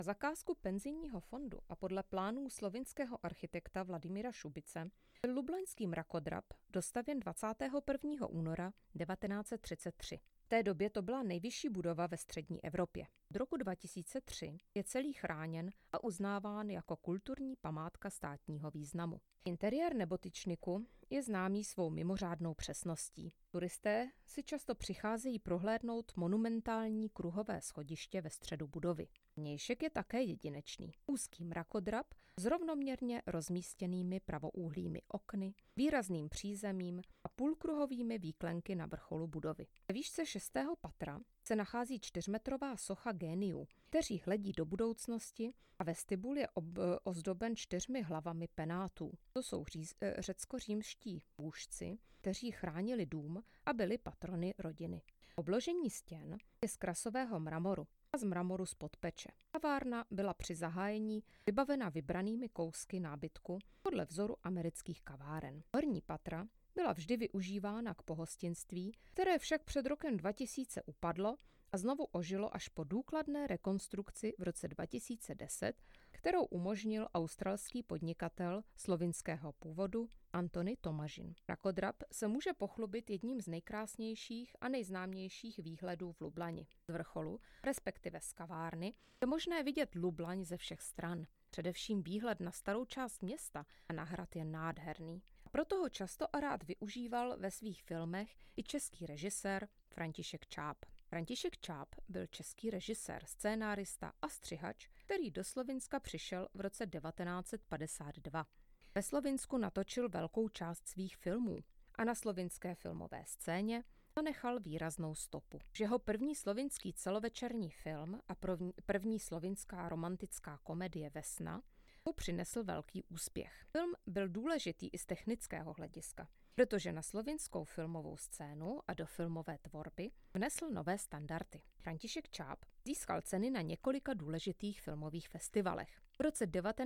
Na zakázku penzijního fondu a podle plánů slovinského architekta Vladimíra Šubice byl lublaňský mrakodrap dostavěn 21. února 1933. V té době to byla nejvyšší budova ve střední Evropě. Od roku 2003 je celý chráněn a uznáván jako kulturní památka státního významu. Interiér Nebotyčniku je známý svou mimořádnou přesností. Turisté si často přicházejí prohlédnout monumentální kruhové schodiště ve středu budovy. Vnějšek je také jedinečný. Úzký mrakodrap s rovnoměrně rozmístěnými pravoúhlými okny, výrazným přízemím a půlkruhovými výklenky na vrcholu budovy. Ve výšce 6. patra se nachází 4metrová socha géniů, kteří hledí do budoucnosti, a vestibul je ozdoben 4 hlavami penátů. To jsou řecko-římští bůžci, kteří chránili dům a byli patrony rodiny. Obložení stěn je z krasového mramoru a z mramoru z Podpeče. Kavárna byla při zahájení vybavena vybranými kousky nábytku podle vzoru amerických kaváren. Horní patra byla vždy využívána k pohostinství, které však před rokem 2000 upadlo a znovu ožilo až po důkladné rekonstrukci v roce 2010, kterou umožnil australský podnikatel slovinského původu Antony Tomažin. Mrakodrap se může pochlubit jedním z nejkrásnějších a nejznámějších výhledů v Lublani. Z vrcholu, respektive z kavárny, je možné vidět Lublaň ze všech stran. Především výhled na starou část města a na hrad je nádherný. A proto ho často a rád využíval ve svých filmech i český režisér František Čáp. František Čáp byl český režisér, scénárista a střihač, který do Slovinska přišel v roce 1952. Ve Slovinsku natočil velkou část svých filmů a na slovinské filmové scéně zanechal výraznou stopu. Jeho první slovinský celovečerní film a první slovinská romantická komedie Vesna mu přinesl velký úspěch. Film byl důležitý i z technického hlediska, protože na slovinskou filmovou scénu a do filmové tvorby vnesl nové standardy. František Čáp získal ceny na několika důležitých filmových festivalech. V roce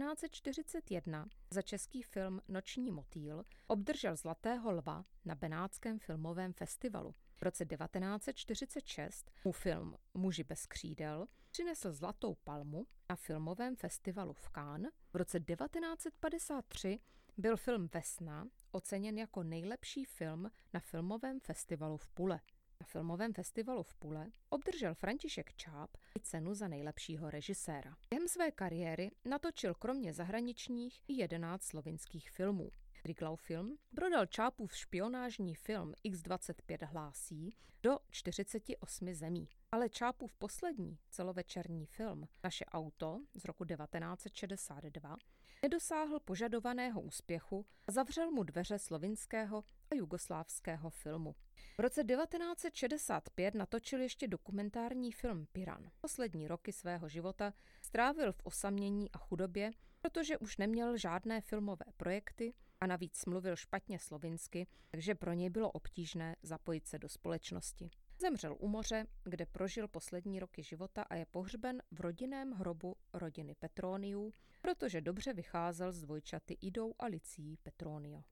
1941 za český film Noční motýl obdržel Zlatého lva na Benátském filmovém festivalu. V roce 1946 mu film Muži bez křídel přinesl Zlatou palmu na filmovém festivalu v Cannes. V roce 1953 byl film Vesna oceněn jako nejlepší film na filmovém festivalu v Pule. Na filmovém festivalu v Pule obdržel František Čáp i cenu za nejlepšího režiséra. Během své kariéry natočil kromě zahraničních i 11 slovinských filmů. Triglav film prodal Čápův špionážní film X25 hlásí do 48 zemí. Ale Čápův poslední celovečerní film Naše auto z roku 1962 nedosáhl požadovaného úspěchu a zavřel mu dveře slovinského a jugoslávského filmu. V roce 1965 natočil ještě dokumentární film Piran. Poslední roky svého života strávil v osamění a chudobě, protože už neměl žádné filmové projekty a navíc mluvil špatně slovinsky, takže pro něj bylo obtížné zapojit se do společnosti. Zemřel u moře, kde prožil poslední roky života a je pohřben v rodinném hrobu rodiny Petroniů, protože dobře vycházel s dvojčaty Idou a Licí Petronio.